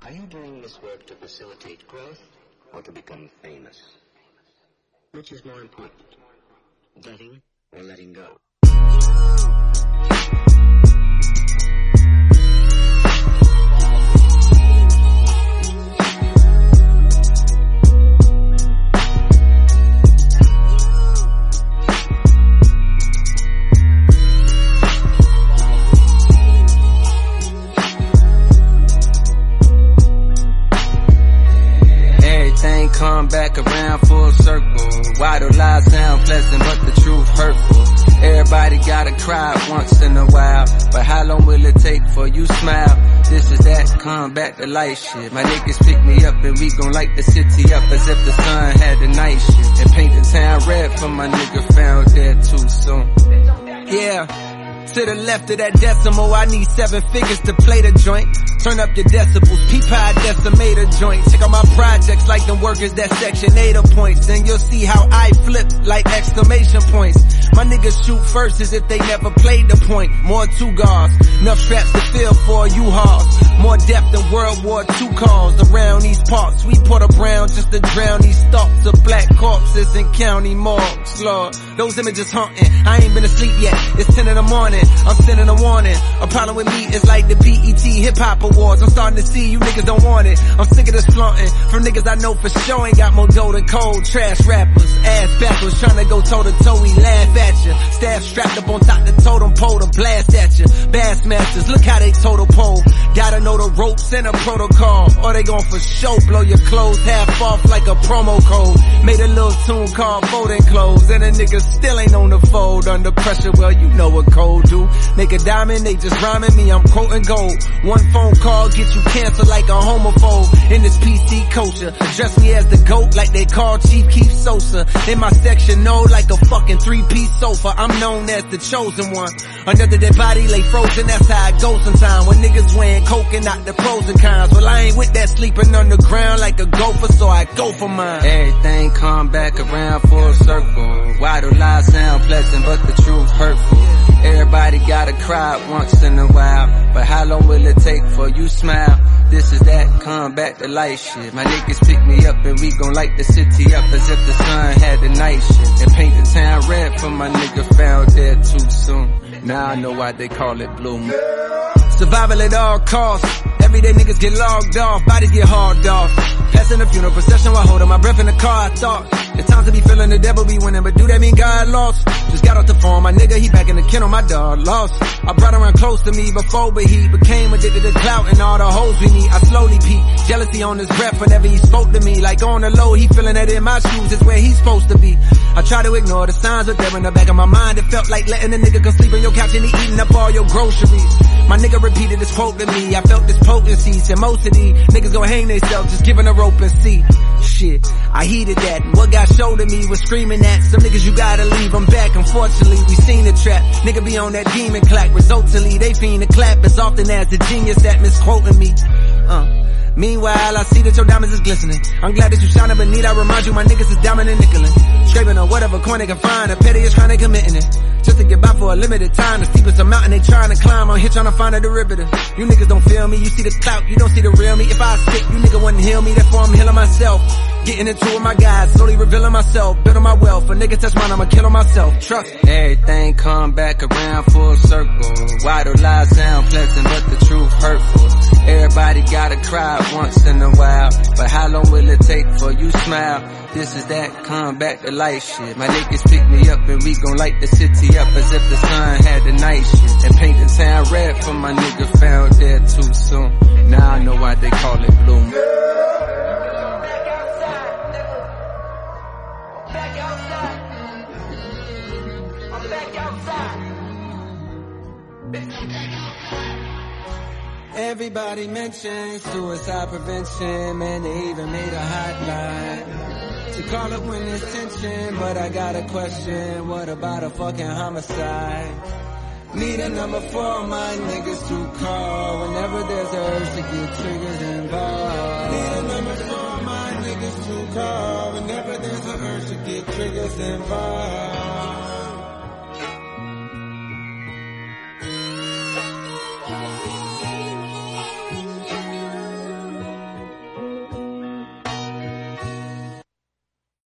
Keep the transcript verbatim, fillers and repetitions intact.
Are you doing this work to facilitate growth or to become famous? Which is more important, getting or letting go? Come back around full circle. Why do lies sound pleasant but the truth hurtful? Everybody gotta cry once in a while, but how long will it take for you smile? This is that come back to life shit. My niggas pick me up and we gon' light the city up as if the sun had the night shit, and paint the town red for my nigga found dead too soon. Yeah. To the left of that decimal, I need seven figures to play the joint. Turn up your decibels, peep how I decimate a joint. Check out my projects like them workers that section eight points. Then you'll see how I flip like exclamation points. My niggas shoot first as if they never played the point. More two guards, enough straps to fill for U-Hauls. More depth than World War Two calls around these parts. We Porter Brown just to drown these thoughts of black corpses in county morgues, Lord. Those images haunting, I ain't been asleep yet, it's ten in the morning. I'm sending a warning. A problem with me is like the B E T Hip Hop Awards. I'm starting to see you niggas don't want it. I'm sick of this flaunting from niggas I know for sure ain't got more dough than cold. Trash rappers, ass backwards, trying to go toe to toe. We laugh at you. Staff strapped up on top the totem pole to blast at you. Bassmasters, look how they total pole. Gotta know the ropes and a protocol, or they gon' for sure blow your clothes half off like a promo code. Made a little tune called Folding Clothes, and a nigga still ain't on the fold. Under pressure, well you know what cold do. Make a diamond, they just rhyming me, I'm quoting gold. One phone call get you canceled like a homophobe. In this P C culture, address me as the GOAT like they call Chief Keef Sosa. In my section, no, like a fucking three-piece sofa. I'm known as the chosen one. Under their body lay frozen, that's how I go sometime. When niggas wearing coke and not the pros and cons. Well, I ain't with that sleeping underground like a gopher, so I go for mine. Everything come back around full circle. Why do lies sound pleasant but the truth hurtful? Everybody gotta cry once in a while, but how long will it take for you smile? This is that come back to life shit. My niggas pick me up and we gon' light the city up as if the sun had the night shit, and paint the town red for my nigga found dead too soon. Now I know why they call it Blue Moon. Survival at all costs. Everyday niggas get logged off, bodies get hauled off. Passing the funeral procession while holding my breath in the car. I thought it's time to be feeling the devil be winning, but do that mean God lost? Just got off the phone, my nigga, he back in the kennel, my dog lost. I brought her around close to me before, but he became addicted to clout and all the hoes we meet. I slowly peek, jealousy on his breath whenever he spoke to me. Like on the low, he feeling that in my shoes is where he's supposed to be. I try to ignore the signs, but they're in the back of my mind. It felt like letting a nigga come sleep on your couch and he eating up all your groceries. My nigga repeated this quote to me, I felt this potency. Said most of these niggas gon' hang themselves just giving a rope and see. Shit, I heeded that, and what got showed to me was screaming at some niggas you gotta leave them back. Unfortunately, we seen the trap, nigga be on that demon clack. Resultantly, they fiend to clap as often as the genius that misquoting me. Uh. Meanwhile, I see that your diamonds is glistening. I'm glad that you shining, but need I remind you my niggas is diamond and nickelin'. Scraping on whatever coin they can find, the petty is trying to committing it. Just to get by for a limited time, the steepest a mountain they trying to climb. I'm here trying to find a derivative. You niggas don't feel me, you see the clout, you don't see the real me. If I sick, you nigga wouldn't heal me, therefore I'm healing myself. Getting into it with my guys, slowly revealing myself, building my wealth. A nigga touch mine, I'ma kill on myself, trust me. Everything come back around full circle. Why do lies sound pleasant but the truth hurtful? Everybody gotta cry once in a while, but how long will it take for you smile? This is that come back to life shit. My niggas pick me up and we gon' light the city up as if the sun had the night shit, and paint the town red for my nigga found dead too soon. Now I know why they call it Blue Moon. Back outside. I'm back outside. Everybody mentions suicide prevention, man, they even made a hotline to call up when there's tension. But I got a question, what about a fucking homicide? Need a number for my niggas to call whenever there's a urge to get triggers involved. Need a number for my niggas to call whenever there's a urge to get triggers involved.